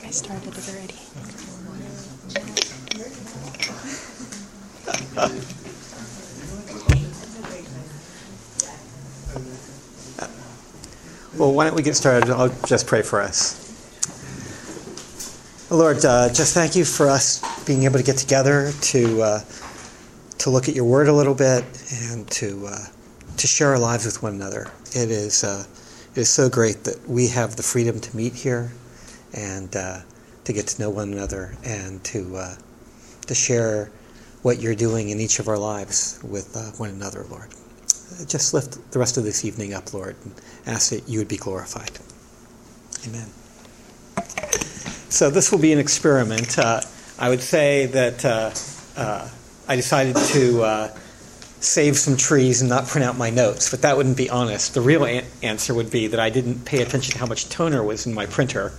I started it already. Well, why don't we get started? I'll just pray for us. Lord, just thank you for us being able to get together to look at your word a little bit and to share our lives with one another. It is so great that we have the freedom to meet here and to get to know one another and to share what you're doing in each of our lives with one another, Lord. Just lift the rest of this evening up, Lord, and ask that you would be glorified. Amen. So this will be an experiment. I would say that I decided to save some trees and not print out my notes, but that wouldn't be honest. The real answer would be that I didn't pay attention to how much toner was in my printer.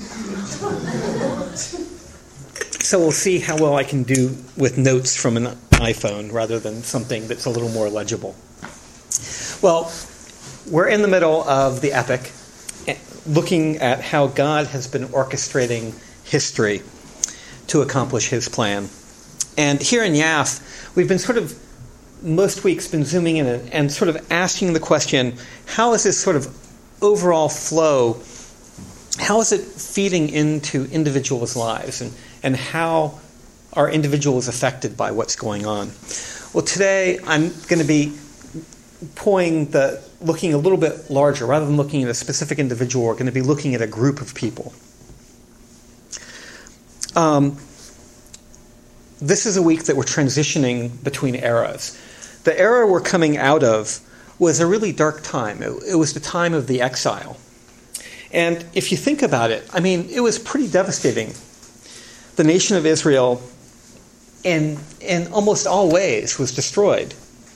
So we'll see how well I can do with notes from an iPhone rather than something that's a little more legible. Well, we're in the middle of the epic, looking at how God has been orchestrating history to accomplish his plan. And here in Yaf, we've been most weeks been zooming in and sort of asking the question, how is this sort of overall flow, how is it feeding into individuals' lives, and how are individuals affected by what's going on? Well, today I'm going to be looking a little bit larger. Rather than looking at a specific individual, we're going to be looking at a group of people. This is a week that we're transitioning between eras. The era we're coming out of was a really dark time. It was the time of the exile. And if you think about it, I mean, it was pretty devastating. The nation of Israel, in almost all ways, was destroyed.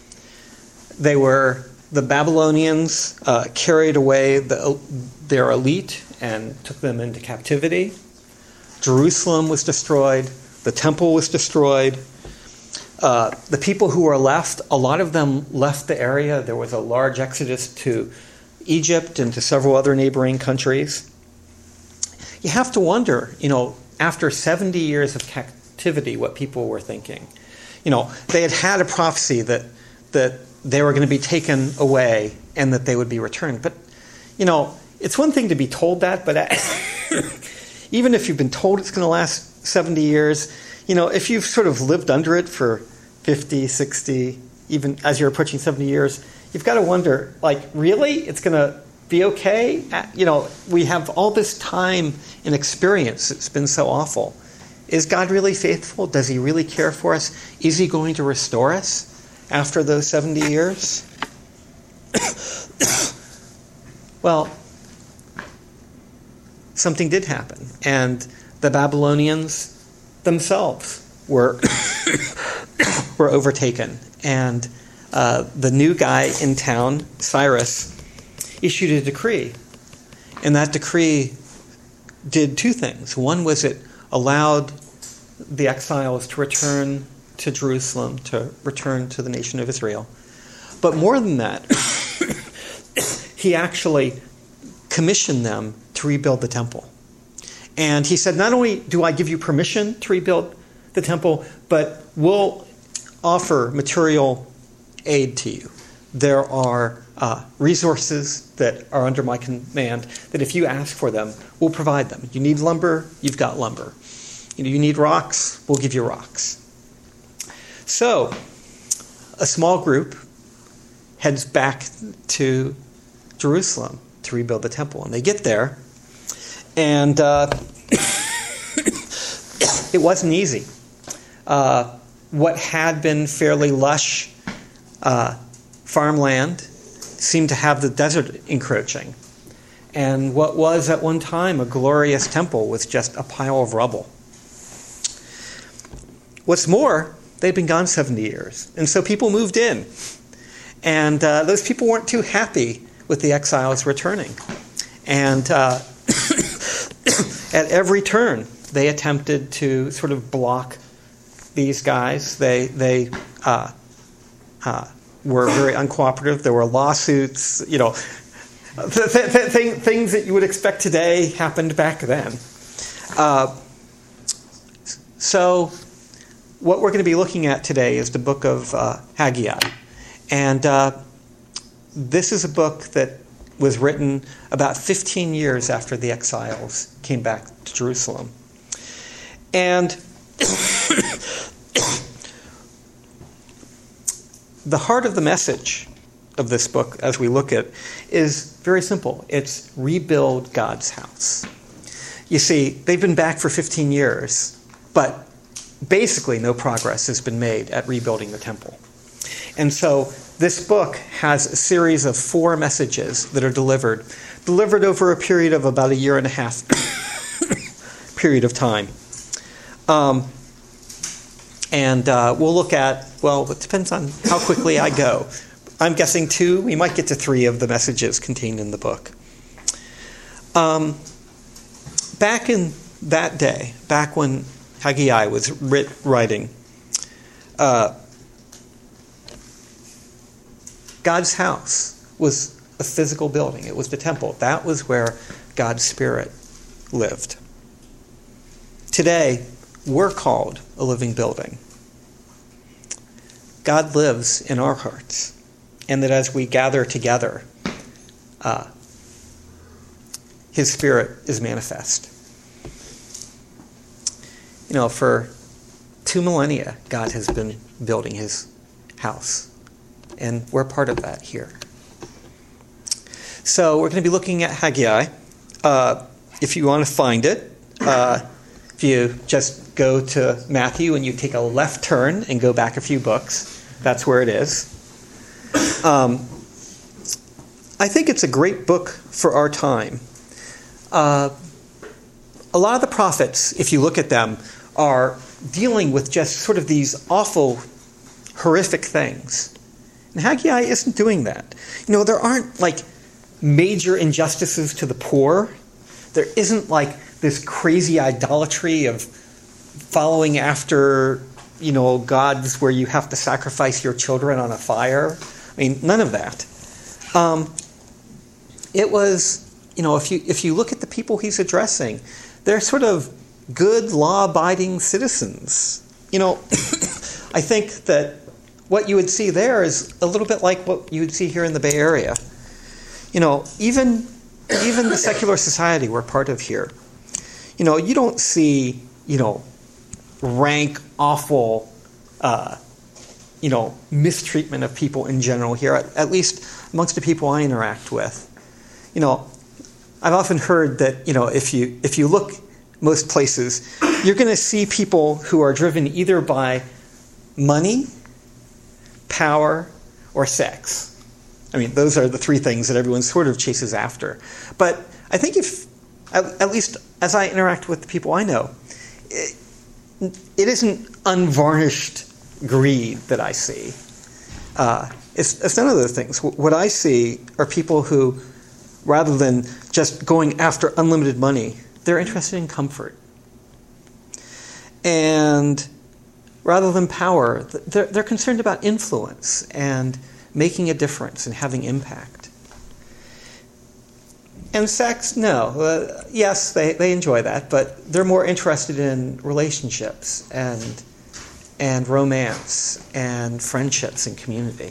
The Babylonians carried away their elite and took them into captivity. Jerusalem was destroyed. The temple was destroyed. The people who were left, a lot of them left the area. There was a large exodus to Egypt and to several other neighboring countries. You have to wonder, after 70 years of captivity, what people were thinking. They had a prophecy that they were going to be taken away and that they would be returned. But, it's one thing to be told that, but even if you've been told it's going to last 70 years, if you've sort of lived under it for 50, 60, even as you're approaching 70 years, you've got to wonder, really? It's going to be okay? We have all this time and experience. It's been so awful. Is God really faithful? Does he really care for us? Is he going to restore us after those 70 years? Well, something did happen, and the Babylonians themselves were overtaken, and the new guy in town, Cyrus, issued a decree, and that decree did two things. One was it allowed the exiles to return to Jerusalem, to return to the nation of Israel. But more than that, he actually commissioned them to rebuild the temple. And he said, not only do I give you permission to rebuild the temple, but we'll offer material aid to you. There are resources that are under my command that if you ask for them, we'll provide them. You need lumber, you've got lumber. You need rocks, we'll give you rocks. So, a small group heads back to Jerusalem to rebuild the temple. And they get there, and it wasn't easy. What had been fairly lush farmland seemed to have the desert encroaching. And what was at one time a glorious temple was just a pile of rubble. What's more, they'd been gone 70 years. And so people moved in. And those people weren't too happy with the exiles returning. And at every turn, they attempted to sort of block these guys. They were very uncooperative. There were lawsuits. Things that you would expect today happened back then. So what we're going to be looking at today is the book of Haggai. And this is a book that was written about 15 years after the exiles came back to Jerusalem. And the heart of the message of this book, as we look at, is very simple. It's rebuild God's house. You see, they've been back for 15 years, but basically no progress has been made at rebuilding the temple. And so this book has a series of 4 messages that are delivered over a period of about a year and a half period of time. We'll look at, well, it depends on how quickly I go. I'm guessing 2, we might get to 3 of the messages contained in the book. Back in that day, back when Haggai was writing, God's house was a physical building. It was the temple. That was where God's Spirit lived. Today, we're called a living building. God lives in our hearts. And that as we gather together, His Spirit is manifest. You know, for 2 millennia, God has been building His house. And we're part of that here. So we're going to be looking at Haggai. If you want to find it, if you just go to Matthew and you take a left turn and go back a few books, that's where it is. I think it's a great book for our time. A lot of the prophets, if you look at them, are dealing with just sort of these awful, horrific things. And Haggai isn't doing that. You know, there aren't like major injustices to the poor. There isn't like this crazy idolatry of following after, you know, gods where you have to sacrifice your children on a fire. I mean, none of that. It was, you know, if you look at the people he's addressing, they're sort of good, law-abiding citizens. You know, I think that what you would see there is a little bit like what you would see here in the Bay Area. You know, even the secular society we're part of here, you know, you don't see, you know, rank, awful, you know, mistreatment of people in general here, at least amongst the people I interact with. You know, I've often heard that, you know, if you look most places, you're going to see people who are driven either by money, power, or sex. I mean, those are the 3 things that everyone sort of chases after. But I think if, at least as I interact with the people I know, it isn't unvarnished greed that I see. It's none of those things. What I see are people who, rather than just going after unlimited money, they're interested in comfort. And rather than power, they're concerned about influence and making a difference and having impact. And sex, no. Yes, they enjoy that, but they're more interested in relationships and romance and friendships and community.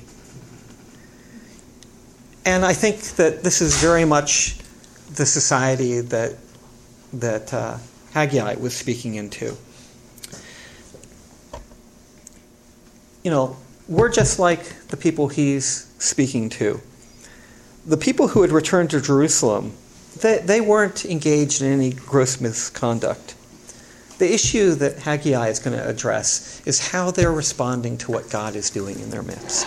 And I think that this is very much the society that Haggai was speaking into. You know, we're just like the people he's speaking to. The people who had returned to Jerusalem, they weren't engaged in any gross misconduct. The issue that Haggai is going to address is how they're responding to what God is doing in their midst.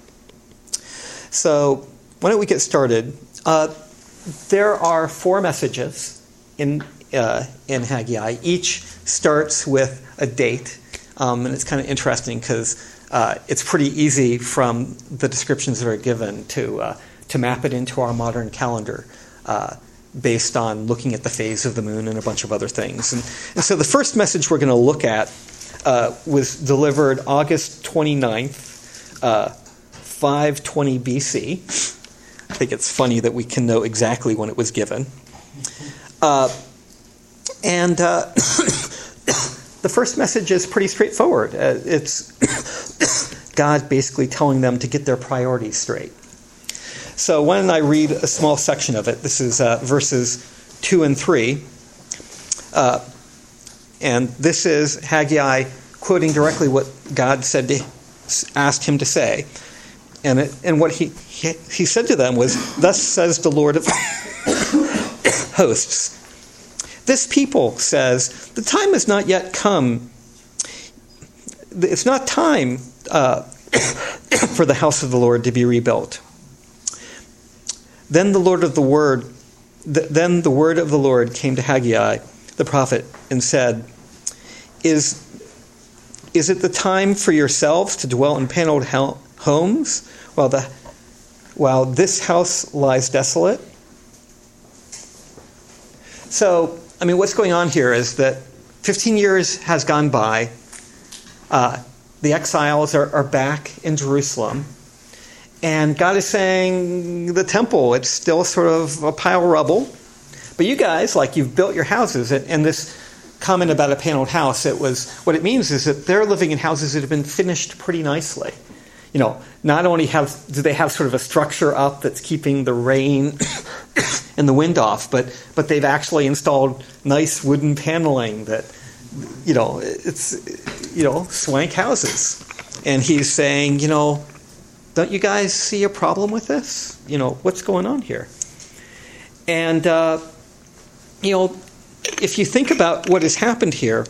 So, why don't we get started? There are 4 messages in Haggai. Each starts with a date, and it's kind of interesting because it's pretty easy from the descriptions that are given to map it into our modern calendar based on looking at the phase of the moon and a bunch of other things. And so the first message we're going to look at was delivered August 29th, 520 BC. I think it's funny that we can know exactly when it was given. the first message is pretty straightforward. It's God basically telling them to get their priorities straight. So why don't I read a small section of it? This is verses 2 and 3. And this is Haggai quoting directly what God asked him to say. And what he said to them was, "Thus says the Lord of hosts. This people says, the time has not yet come. It's not time for the house of the Lord to be rebuilt." Then the word of the Lord came to Haggai, the prophet, and said, Is it the time for yourselves to dwell in paneled homes while this house lies desolate? So, what's going on here is that 15 years has gone by. The exiles are back in Jerusalem. And God is saying, the temple, it's still sort of a pile of rubble. But you guys, you've built your houses. And this comment about a paneled house, what it means is that they're living in houses that have been finished pretty nicely. Not only do they have sort of a structure up that's keeping the rain and the wind off, but they've actually installed nice wooden paneling that, it's, swank houses. And he's saying, don't you guys see a problem with this? What's going on here? And, if you think about what has happened here,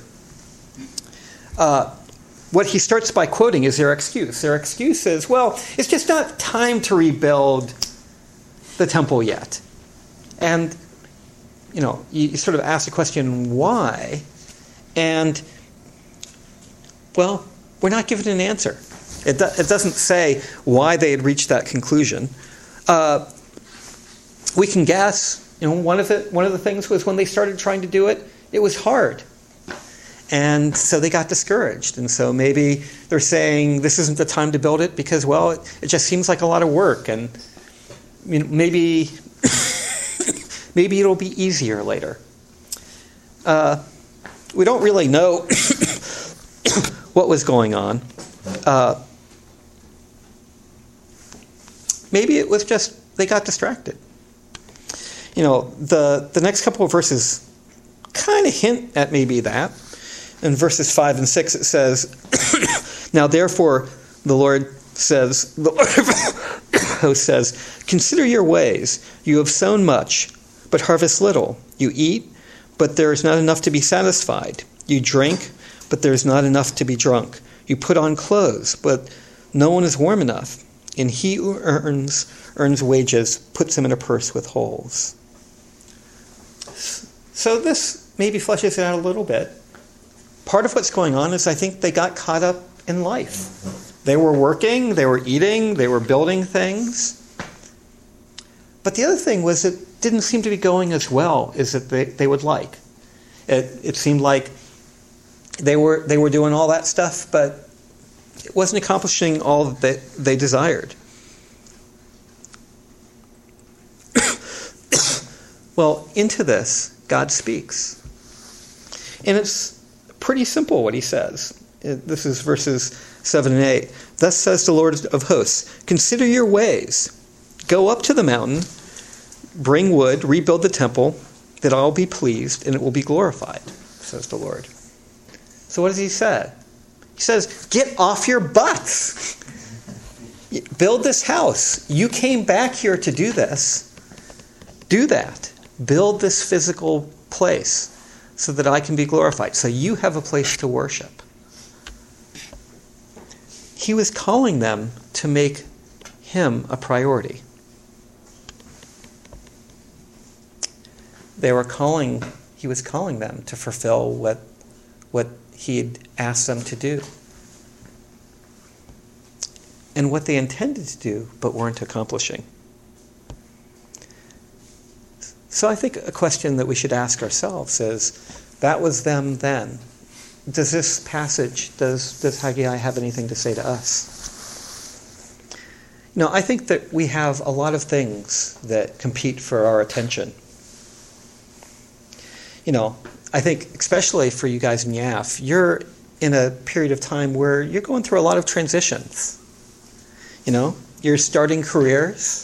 what he starts by quoting is their excuse. Their excuse is, well, it's just not time to rebuild the temple yet. And, you sort of ask the question, why? And, well, we're not given an answer. It doesn't say why they had reached that conclusion. We can guess. One of the things was when they started trying to do it, it was hard. And so they got discouraged. And so maybe they're saying this isn't the time to build it because, well, it just seems like a lot of work. And maybe it'll be easier later. We don't really know what was going on. Maybe it was just they got distracted. The next couple of verses kind of hint at maybe that. In verses 5 and 6 it says, "Now therefore the Lord of hosts says, consider your ways. You have sown much, but harvest little. You eat, but there is not enough to be satisfied. You drink, but there is not enough to be drunk. You put on clothes, but no one is warm enough. And he who earns wages, puts them in a purse with holes." So this maybe fleshes it out a little bit. Part of what's going on is I think they got caught up in life. They were working, they were eating, they were building things. But the other thing was it didn't seem to be going as well as they would like. It seemed like they were doing all that stuff, but it wasn't accomplishing all that they desired. Well, into this, God speaks. And it's pretty simple what he says. This is verses 7 and 8. "Thus says the Lord of hosts, consider your ways. Go up to the mountain, bring wood, rebuild the temple, that I will be pleased, and it will be glorified, says the Lord." So what does he say? He says, get off your butts. Build this house. You came back here to do this. Do that. Build this physical place so that I can be glorified, so you have a place to worship. He was calling them to make him a priority. He was calling them to fulfill what he had asked them to do. And what they intended to do, but weren't accomplishing. So I think a question that we should ask ourselves is, that was them then. Does this passage, does Haggai have anything to say to us? I think that we have a lot of things that compete for our attention. I think especially for you guys in YAF, you're in a period of time where you're going through a lot of transitions. You know, you're starting careers.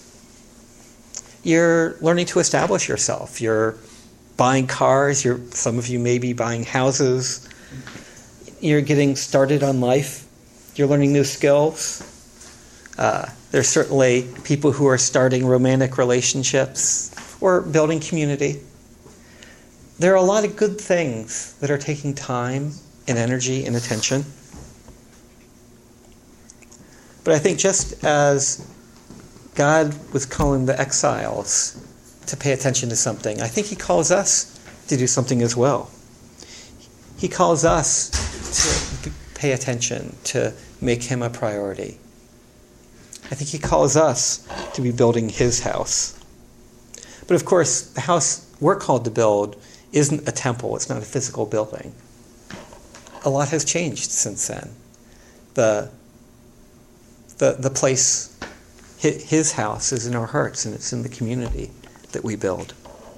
You're learning to establish yourself. You're buying cars. Some of you may be buying houses. You're getting started on life. You're learning new skills. There's certainly people who are starting romantic relationships or building community. There are a lot of good things that are taking time and energy and attention. But I think just as God was calling the exiles to pay attention to something, I think he calls us to do something as well. He calls us to pay attention, to make him a priority. I think he calls us to be building his house. But of course, the house we're called to build isn't a temple. It's not a physical building. A lot has changed since then. The place, his house, is in our hearts, and it's in the community that we build.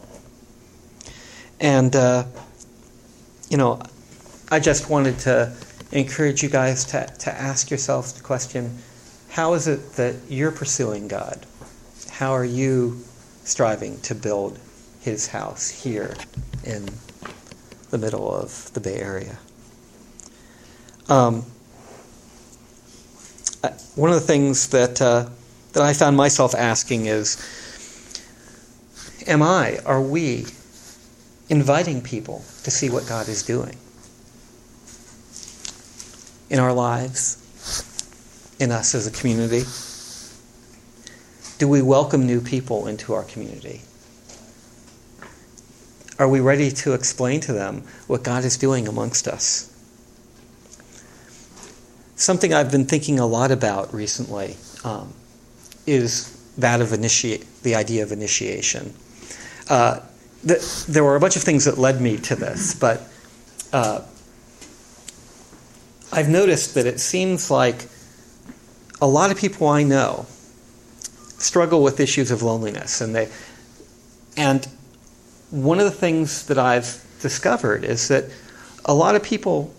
And, I just wanted to encourage you guys to ask yourselves the question, how is it that you're pursuing God? How are you striving to build his house here in the middle of the Bay Area? One of the things that I found myself asking is, are we inviting people to see what God is doing in our lives, in us as a community? Do we welcome new people into our community? Are we ready to explain to them what God is doing amongst us? Something I've been thinking a lot about recently is that of the idea of initiation. There were a bunch of things that led me to this, but I've noticed that it seems like a lot of people I know struggle with issues of loneliness, and one of the things that I've discovered is that a lot of people,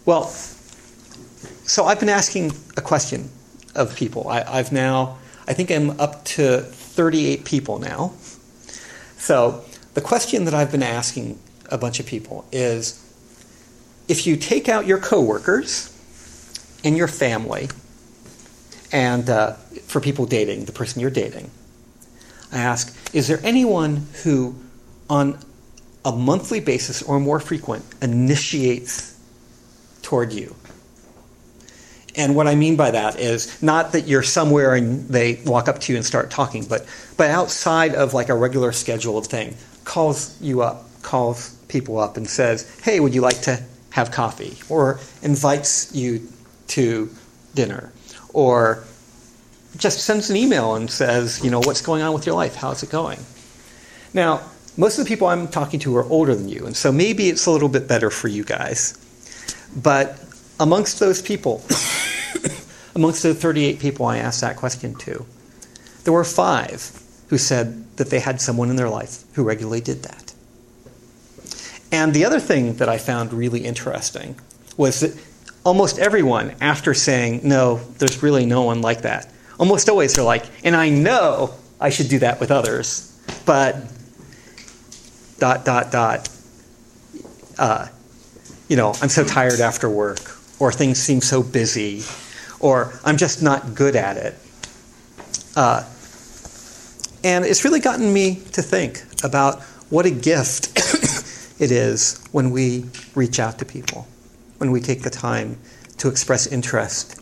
so I've been asking a question of people. I think I'm up to 38 people now. So the question that I've been asking a bunch of people is, if you take out your coworkers and your family, and for people dating, the person you're dating, I ask, is there anyone who, on a monthly basis or more frequent, initiates toward you? And what I mean by that is not that you're somewhere and they walk up to you and start talking, but outside of like a regular scheduled thing, calls people up and says, hey, would you like to have coffee? Or invites you to dinner. Or just sends an email and says, what's going on with your life? How's it going? Now, most of the people I'm talking to are older than you, and so maybe it's a little bit better for you guys. But amongst those people, amongst the 38 people I asked that question to, there were 5 who said that they had someone in their life who regularly did that. And the other thing that I found really interesting was that almost everyone, after saying, no, there's really no one like that, almost always they're like, and I know I should do that with others, but ... I'm so tired after work, or things seem so busy, or I'm just not good at it. And it's really gotten me to think about what a gift it is when we reach out to people, when we take the time to express interest,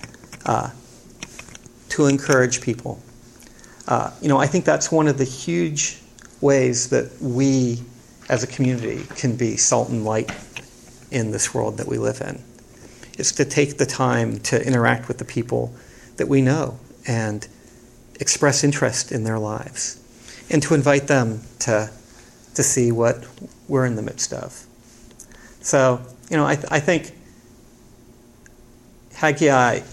to encourage people. I think that's one of the huge ways that we as a community can be salt and light in this world that we live in. It's to take the time to interact with the people that we know and express interest in their lives, and to invite them to see what we're in the midst of. So, I think Haggai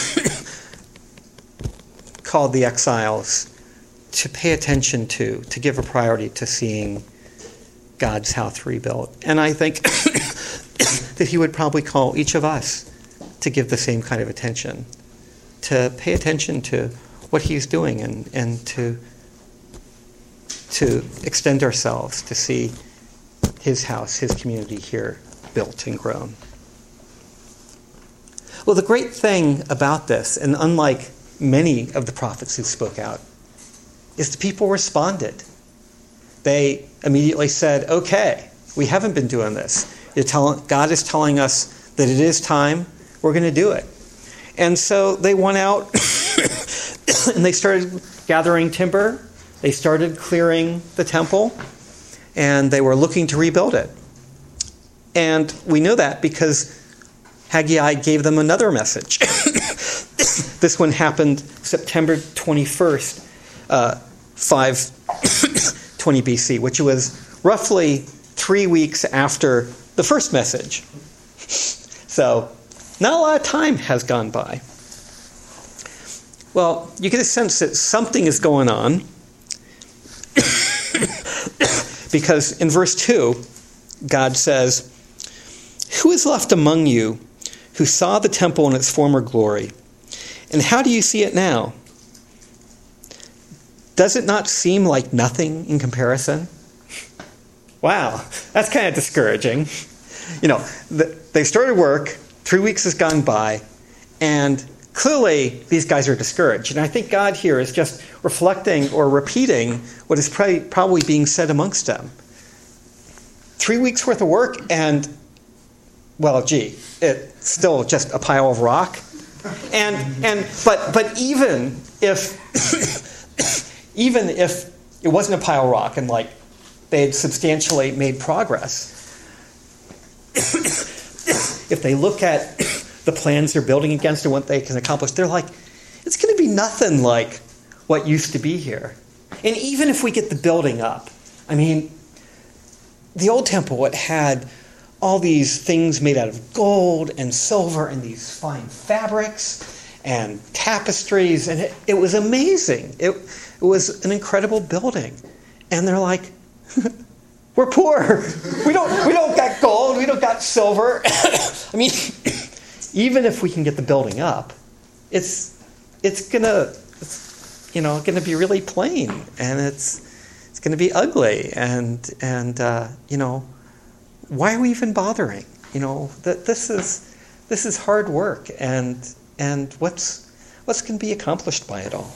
called the exiles to pay attention to give a priority to seeing God's house rebuilt. And I think that he would probably call each of us to give the same kind of attention, to pay attention to what he's doing and to extend ourselves to see his house, his community here built and grown. Well, the great thing about this, and unlike many of the prophets who spoke out, is the people responded. They immediately said, okay, we haven't been doing this. God is telling us that it is time. We're going to do it. And so they went out and they started gathering timber. They started clearing the temple, and they were looking to rebuild it. And we know that because Haggai gave them another message. This one happened September 21st, 520 BC, which was roughly 3 weeks after the first message. So not a lot of time has gone by. Well, you get a sense that something is going on because in verse 2, God says, "Who is left among you who saw the temple in its former glory? And how do you see it now? Does it not seem like nothing in comparison?" Wow, that's kind of discouraging. They started work, 3 weeks has gone by, and clearly these guys are discouraged. And I think God here is just reflecting or repeating what is probably being said amongst them. 3 weeks worth of work, and, well, gee, it's still just a pile of rock. But even if even if it wasn't a pile of rock and like they had substantially made progress, if they look at the plans they're building against and what they can accomplish, they're like, it's going to be nothing like what used to be here. And even if we get the building up, I mean, the old temple, it had all these things made out of gold and silver and these fine fabrics and tapestries, and it was amazing. It was an incredible building. And they're like, we're poor. We don't got gold. We don't got silver. I mean, even if we can get the building up, it's gonna be really plain, and it's gonna be ugly, and why are we even bothering? That this is hard work, and what's going to be accomplished by it all?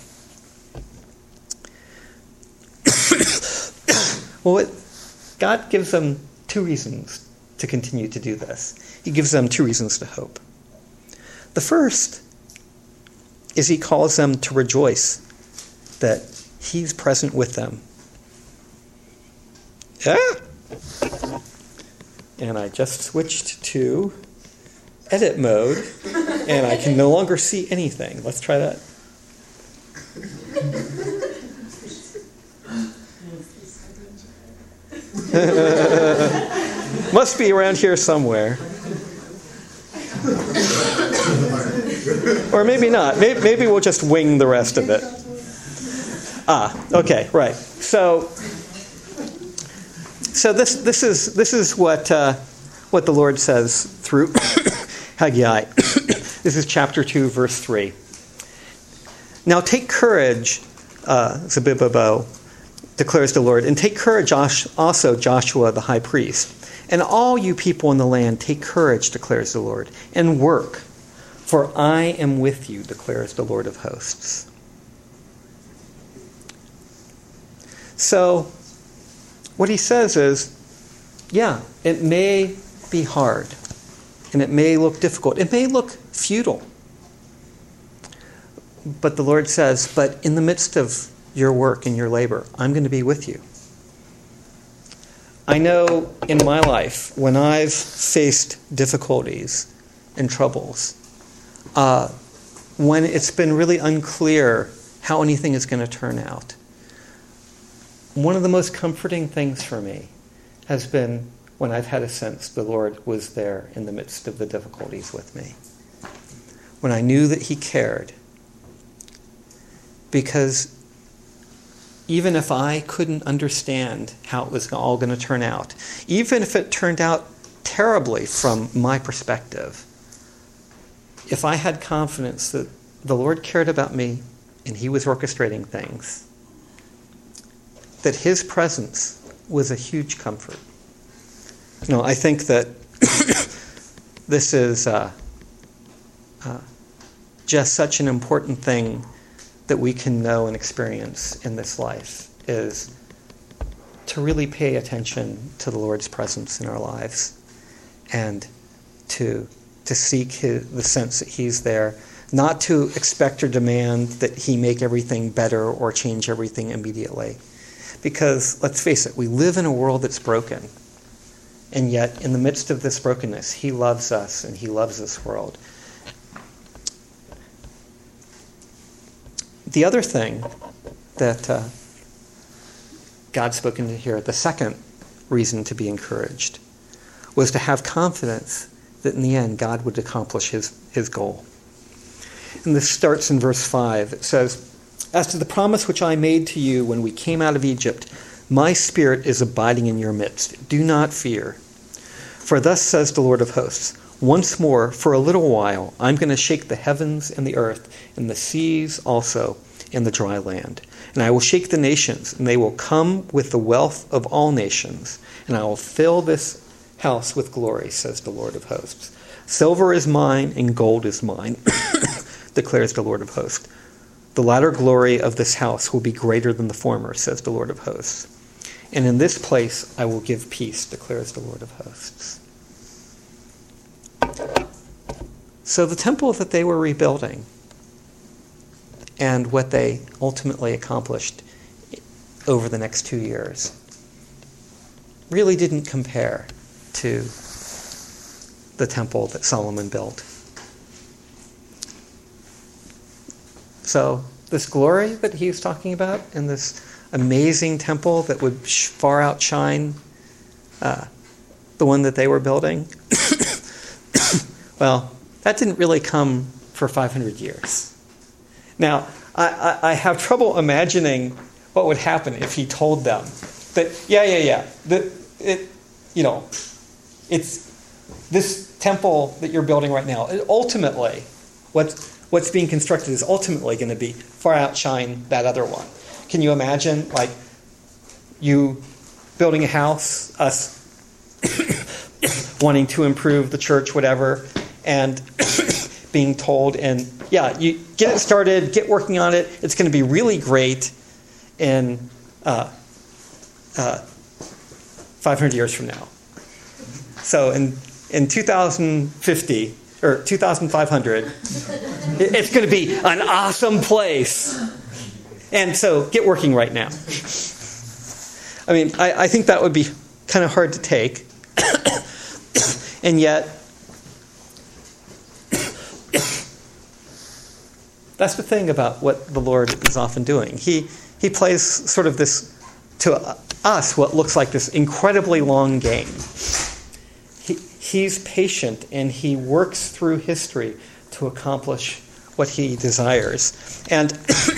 Well, God gives them 2 reasons to continue to do this. He gives them 2 reasons to hope. The first is he calls them to rejoice that he's present with them. And I just switched to edit mode, and I can no longer see anything. Let's try that. Must be around here somewhere. Or maybe not. Maybe we'll just wing the rest of it. Okay, right. So this is what the Lord says through Haggai. This is chapter 2, verse 3. "Now take courage, Zerubbabel, declares the Lord, and take courage also Joshua the high priest, and all you people in the land, take courage, declares the Lord, and work, for I am with you, declares the Lord of hosts." So what he says is, yeah, it may be hard, and it may look difficult. It may look futile. But the Lord says, but in the midst of your work and your labor, I'm going to be with you. I know in my life, when I've faced difficulties and troubles, when it's been really unclear how anything is going to turn out, one of the most comforting things for me has been when I've had a sense the Lord was there in the midst of the difficulties with me. When I knew that he cared. Because even if I couldn't understand how it was all going to turn out, even if it turned out terribly from my perspective, if I had confidence that the Lord cared about me and he was orchestrating things, that his presence was a huge comfort. I think that this is just such an important thing that we can know and experience in this life, is to really pay attention to the Lord's presence in our lives and to seek the sense that he's there, not to expect or demand that he make everything better or change everything immediately. Because, let's face it, we live in a world that's broken. And yet, in the midst of this brokenness, he loves us and he loves this world. The other thing that God spoke into here, the second reason to be encouraged, was to have confidence that in the end God would accomplish his goal. And this starts in verse 5. It says, "As to the promise which I made to you when we came out of Egypt, my spirit is abiding in your midst. Do not fear. For thus says the Lord of hosts, once more, for a little while, I'm going to shake the heavens and the earth, and the seas also, and the dry land. And I will shake the nations, and they will come with the wealth of all nations, and I will fill this house with glory, says the Lord of hosts. Silver is mine, and gold is mine, declares the Lord of hosts. The latter glory of this house will be greater than the former, says the Lord of hosts. And in this place I will give peace, declares the Lord of hosts." So the temple that they were rebuilding and what they ultimately accomplished over the next 2 years really didn't compare to the temple that Solomon built. So this glory that he was talking about and this amazing temple that would far outshine the one that they were building, well, that didn't really come for 500 years. Now, I have trouble imagining what would happen if he told them that, it's this temple that you're building right now. Ultimately, what's being constructed is ultimately going to be far outshine that other one. Can you imagine, like, you building a house, us wanting to improve the church, whatever, and being told, and you get it started, get working on it, it's going to be really great in 500 years from now. So in 2050, or 2500, it's going to be an awesome place. And so get working right now. I mean, I think that would be kind of hard to take. And yet, that's the thing about what the Lord is often doing. He plays sort of this, to us, what looks like this incredibly long game. He's patient and he works through history to accomplish what he desires. And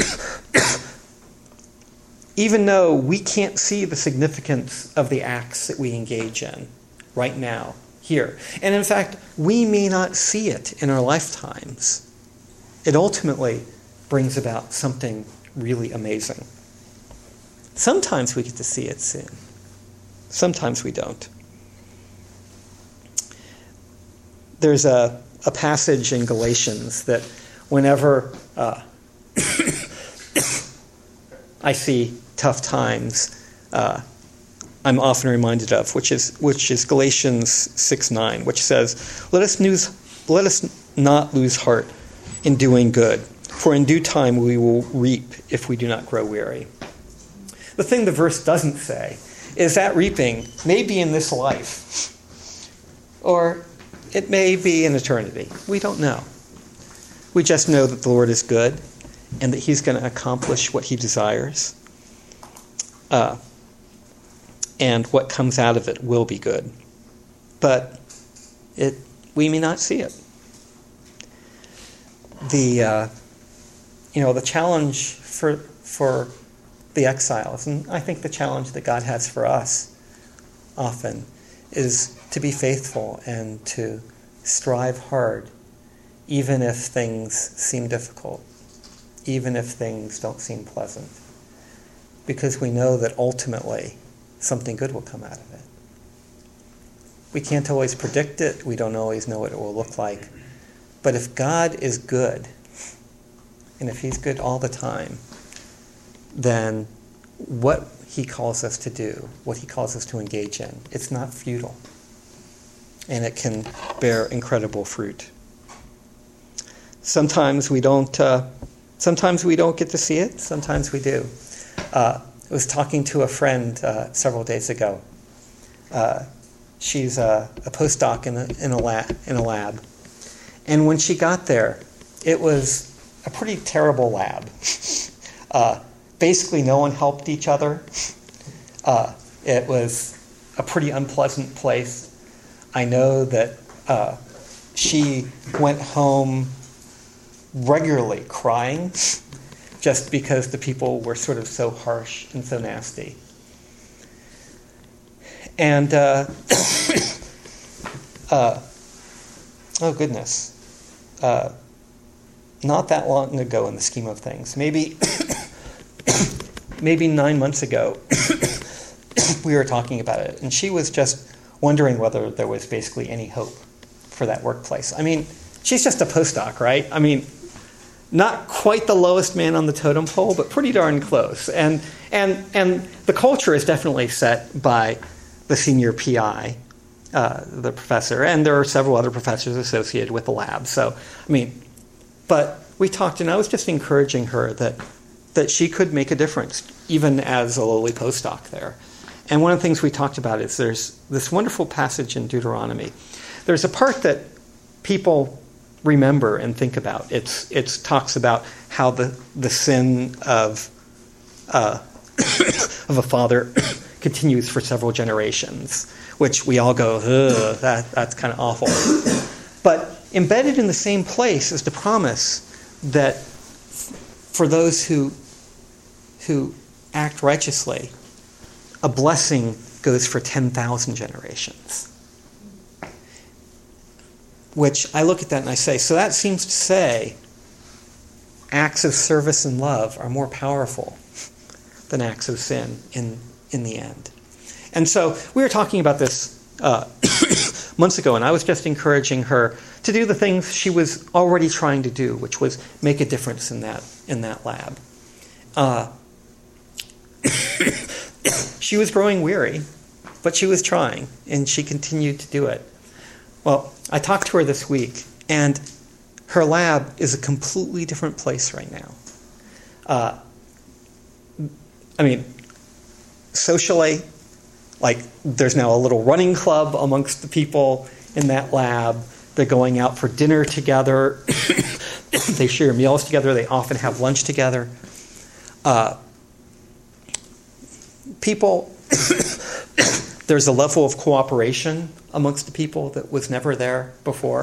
even though we can't see the significance of the acts that we engage in right now, here, and in fact, we may not see it in our lifetimes, it ultimately brings about something really amazing. Sometimes we get to see it soon. Sometimes we don't. There's a passage in Galatians that whenever I see tough times, I'm often reminded of, which is Galatians 6:9, which says, "Let us not lose heart in doing good, for in due time we will reap if we do not grow weary." The thing the verse doesn't say is that reaping may be in this life, or it may be in eternity. We don't know. We just know that the Lord is good and that he's going to accomplish what he desires. And what comes out of it will be good. But we may not see it. The challenge for the exiles, and I think the challenge that God has for us often is to be faithful and to strive hard, even if things seem difficult, even if things don't seem pleasant, because we know that ultimately something good will come out of it. We can't always predict it. We don't always know what it will look like. But if God is good, and if he's good all the time, then what he calls us to do, what he calls us to engage in, it's not futile. And it can bear incredible fruit. Sometimes we don't get to see it. Sometimes we do. I was talking to a friend several days ago. She's a postdoc in a lab. And when she got there, it was a pretty terrible lab. Basically, no one helped each other. It was a pretty unpleasant place. I know that she went home regularly crying just because the people were sort of so harsh and so nasty. And, oh goodness, not that long ago in the scheme of things, maybe 9 months ago, we were talking about it, and she was just wondering whether there was basically any hope for that workplace. I mean, she's just a postdoc, right? I mean, not quite the lowest man on the totem pole, but pretty darn close. And the culture is definitely set by the senior PI, the professor, and there are several other professors associated with the lab. So, I mean, but we talked, and I was just encouraging her that she could make a difference, even as a lowly postdoc there. And one of the things we talked about is there's this wonderful passage in Deuteronomy. There's a part that people remember and think about. It talks about how the sin of a father continues for several generations, which we all go, ugh, that's kind of awful. But embedded in the same place is the promise that for those who act righteously, a blessing goes for 10,000 generations. Which I look at that and I say, so that seems to say acts of service and love are more powerful than acts of sin in the end. And so we were talking about this months ago, and I was just encouraging her to do the things she was already trying to do, which was make a difference in that lab. She was growing weary, but she was trying, and she continued to do it. Well, I talked to her this week, and her lab is a completely different place right now. I mean, socially, like there's now a little running club amongst the people in that lab. They're going out for dinner together. They share meals together. They often have lunch together. People, there's a level of cooperation amongst the people that was never there before.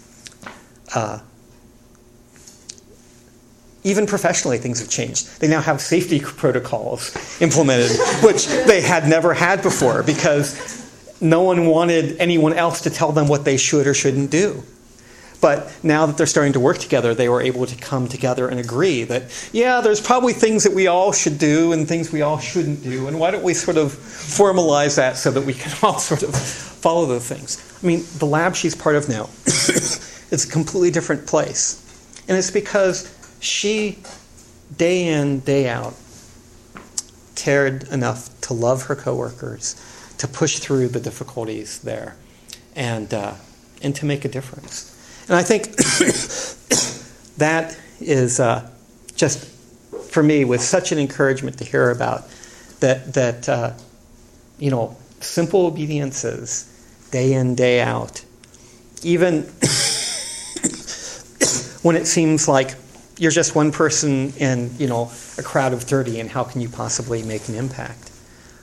Even professionally, things have changed. They now have safety protocols implemented, which they had never had before because no one wanted anyone else to tell them what they should or shouldn't do. But now that they're starting to work together, they were able to come together and agree that, yeah, there's probably things that we all should do and things we all shouldn't do, and why don't we sort of formalize that so that we can all sort of follow those things. I mean, the lab she's part of now is a completely different place. And it's because she, day in, day out, cared enough to love her coworkers, to push through the difficulties there, and to make a difference. And I think that is just, for me, was such an encouragement to hear about that simple obediences, day in, day out, even when it seems like you're just one person in, a crowd of 30, and how can you possibly make an impact?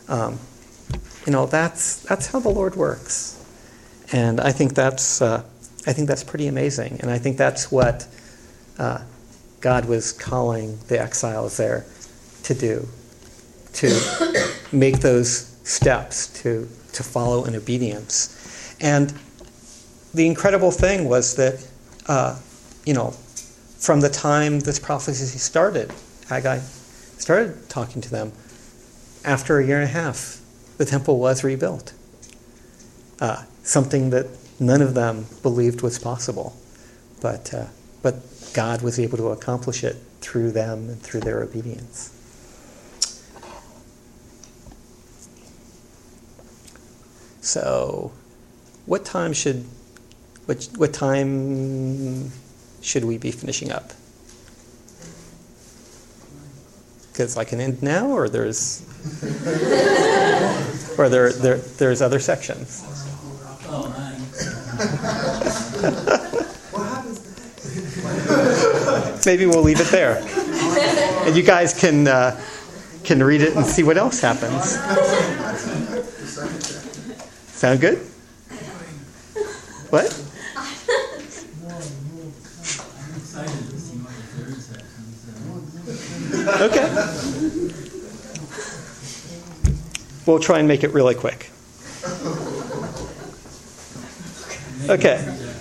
That's how the Lord works, and I think that's pretty amazing, and I think that's what God was calling the exiles there to do. to make those steps to follow in obedience. And the incredible thing was that, from the time this prophecy started, Haggai started talking to them, after a year and a half, the temple was rebuilt. Something that none of them believed was possible. But God was able to accomplish it through them and through their obedience. So, what time should we be finishing up? Because I can end now, or there's there's other sections. Maybe we'll leave it there, and you guys can read it and see what else happens. Sound good? What? Okay. We'll try and make it really quick. Okay.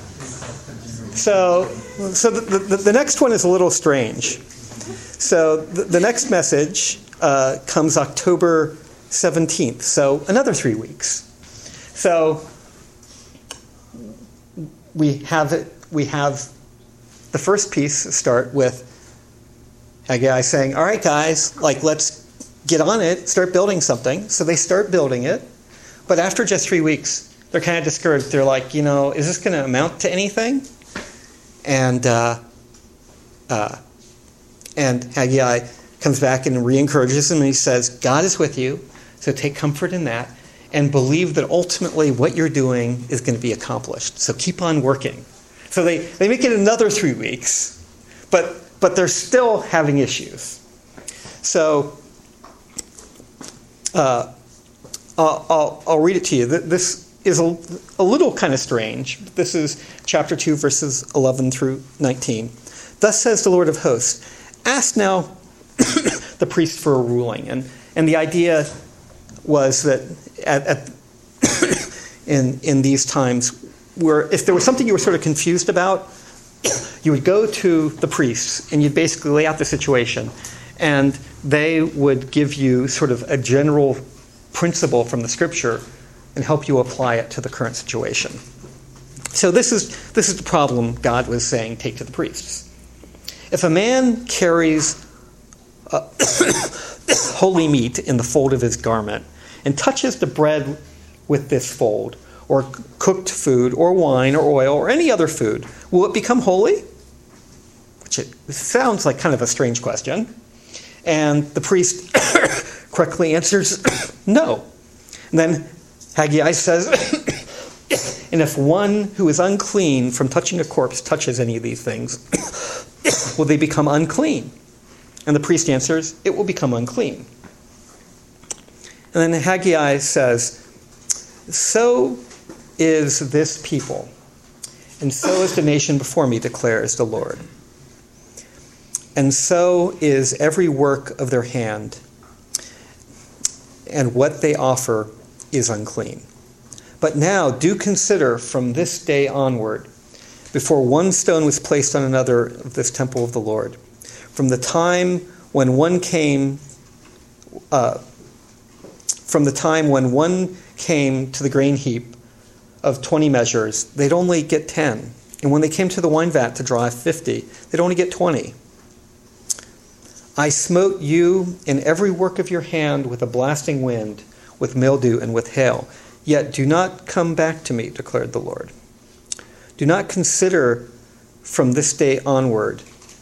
So the next one is a little strange. So the next message comes October 17th, so another 3 weeks. So we have the first piece start with a guy saying, all right, guys, let's get on it, start building something. So they start building it. But after just 3 weeks, they're kind of discouraged. They're like, is this going to amount to anything? And Haggai comes back and re-encourages them, and he says, God is with you, so take comfort in that, and believe that ultimately what you're doing is going to be accomplished. So keep on working. So they make it another 3 weeks, but they're still having issues. So I'll read it to you. This is a little kind of strange. This is chapter 2, verses 11 through 19. Thus says the Lord of hosts, ask now the priest for a ruling. And the idea was that in these times, where if there was something you were sort of confused about, you would go to the priests and you'd basically lay out the situation, and they would give you sort of a general principle from the scripture and help you apply it to the current situation. So this is the problem God was saying, take to the priests. If a man carries holy meat in the fold of his garment and touches the bread with this fold, or cooked food, or wine, or oil, or any other food, will it become holy? Which it sounds like kind of a strange question. And the priest correctly answers, no. And then Haggai says, and if one who is unclean from touching a corpse touches any of these things, will they become unclean? And the priest answers, it will become unclean. And then Haggai says, so is this people, and so is the nation before me, declares the Lord. And so is every work of their hand, and what they offer is unclean. But now do consider from this day onward, before one stone was placed on another of this temple of the Lord, from the time when one came to the grain heap of 20 measures, they'd only get 10. And when they came to the wine vat to draw 50, they'd only get 20. I smote you in every work of your hand with a blasting wind, with mildew and with hail. Yet do not come back to me, declared the Lord. Do not consider from this day onward,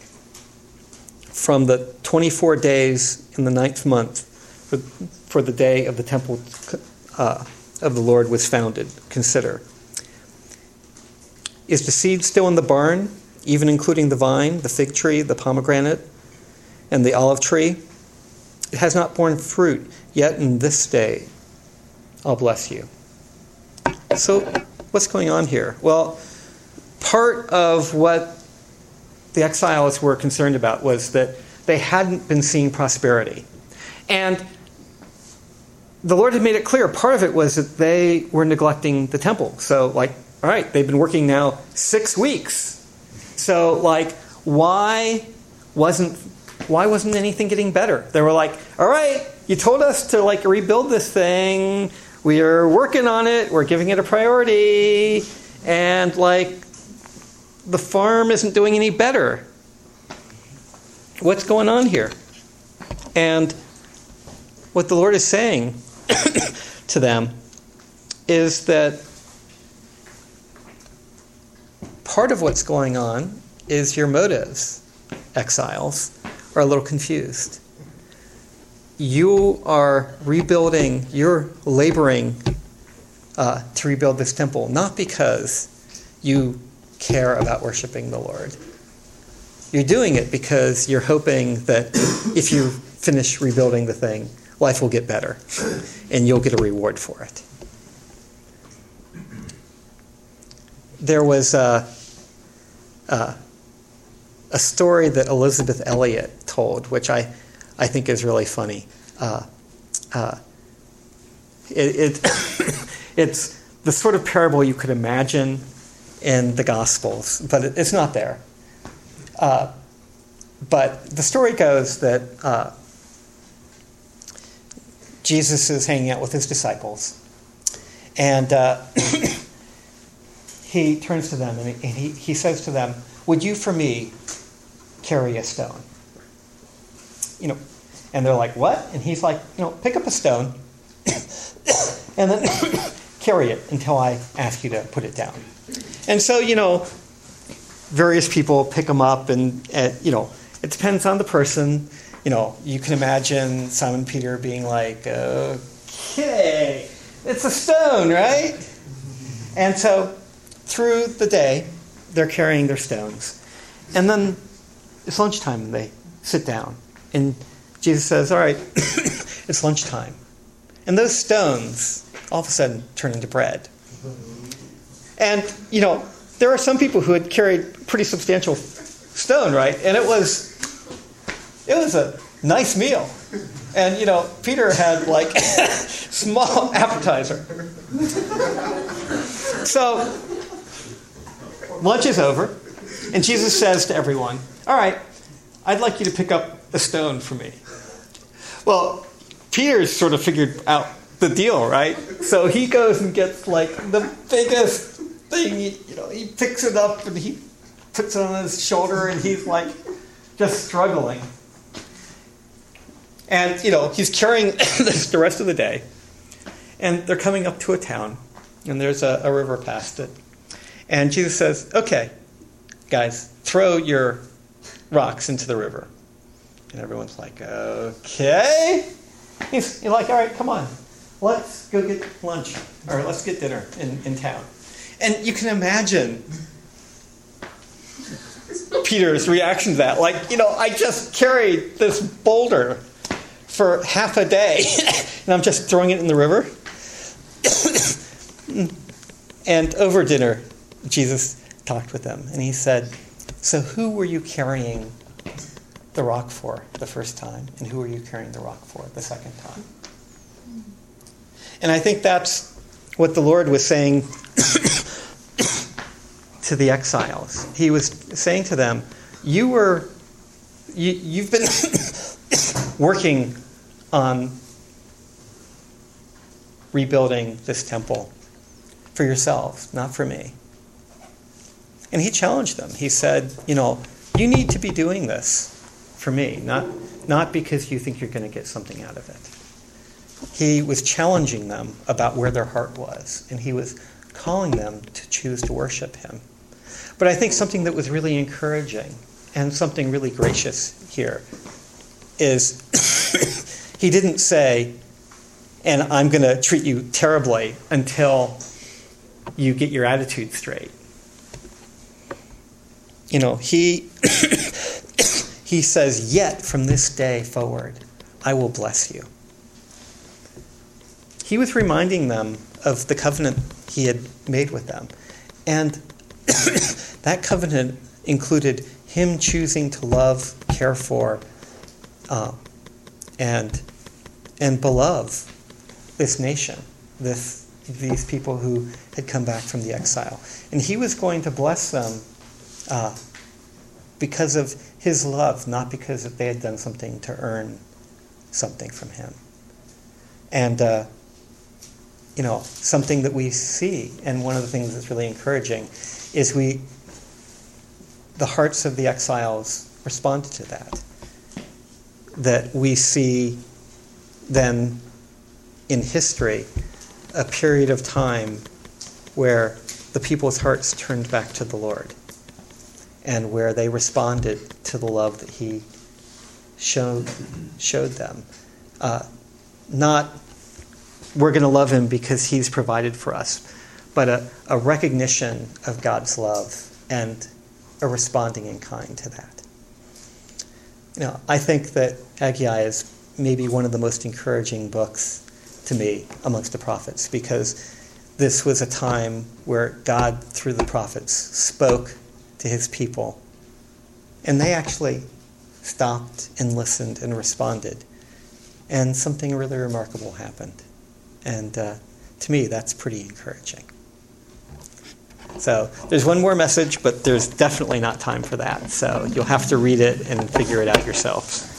from the 24 days in the 9th month, for the day of the temple of the Lord was founded. Consider. Is the seed still in the barn, even including the vine, the fig tree, the pomegranate, and the olive tree? It has not borne fruit, yet in this day I'll bless you. So what's going on here? Well, part of what the exiles were concerned about was that they hadn't been seeing prosperity. And the Lord had made it clear. Part of it was that they were neglecting the temple. So, all right, they've been working now 6 weeks. So, why wasn't anything getting better? They were like, all right, you told us to rebuild this thing. We are working on it. We're giving it a priority. And the farm isn't doing any better. What's going on here? And what the Lord is saying to them is that part of what's going on is your motives, exiles, are a little confused. You are rebuilding, you're laboring to rebuild this temple, not because you care about worshiping the Lord. You're doing it because you're hoping that if you finish rebuilding the thing, life will get better and you'll get a reward for it. There was a story that Elizabeth Elliot told, which I think is really funny. It's the sort of parable you could imagine in the Gospels, but it's not there. But the story goes that Jesus is hanging out with his disciples, and he turns to them and he says to them, "Would you for me carry a stone?" And they're like, "What?" And he's like, "Pick up a stone and then carry it until I ask you to put it down." And so, various people pick them up, and it depends on the person. You can imagine Simon Peter being like, "Okay, it's a stone, right?" And so through the day, they're carrying their stones. And then it's lunchtime, and they sit down. And Jesus says, "All right, it's lunchtime." And those stones all of a sudden turn into bread. And, there are some people who had carried pretty substantial stone, right? And it was a nice meal. And, Peter had small appetizer. So lunch is over, and Jesus says to everyone, "All right, I'd like you to pick up a stone for me." Well, Peter's sort of figured out the deal, right? So he goes and gets the biggest thing. He picks it up and he puts it on his shoulder, and he's just struggling. And he's carrying this the rest of the day. And they're coming up to a town, and there's a river past it. And Jesus says, "Okay, guys, throw your rocks into the river." And everyone's like, "Okay." He's like, "All right, come on. Let's go get lunch, or let's get dinner in town." And you can imagine Peter's reaction to that. I just carried this boulder for half a day, and I'm just throwing it in the river. And over dinner, Jesus talked with them, and he said, "So who were you carrying the rock for the first time, and who were you carrying the rock for the second time?" And I think that's what the Lord was saying to the exiles. He was saying to them, you've been working on rebuilding this temple for yourselves, not for me. And he challenged them. He said, you need to be doing this for me, not because you think you're going to get something out of it. He was challenging them about where their heart was, and he was calling them to choose to worship him. But I think something that was really encouraging and something really gracious here is he didn't say, "And I'm going to treat you terribly until you get your attitude straight." He says, "Yet from this day forward, I will bless you." He was reminding them of the covenant he had made with them. And that covenant included him choosing to love, care for, and beloved this nation, these people who had come back from the exile. And he was going to bless them because of his love, not because that they had done something to earn something from him. And, something that we see, and one of the things that's really encouraging, is the hearts of the exiles responded to that. That we see then in history a period of time where the people's hearts turned back to the Lord and where they responded to the love that he showed them. Not, we're going to love him because he's provided for us, but a recognition of God's love and a responding in kind to that. I think that Haggai is maybe one of the most encouraging books to me amongst the prophets, because this was a time where God, through the prophets, spoke to his people, and they actually stopped and listened and responded, and something really remarkable happened. And to me, that's pretty encouraging. So there's one more message, but there's definitely not time for that. So you'll have to read it and figure it out yourselves.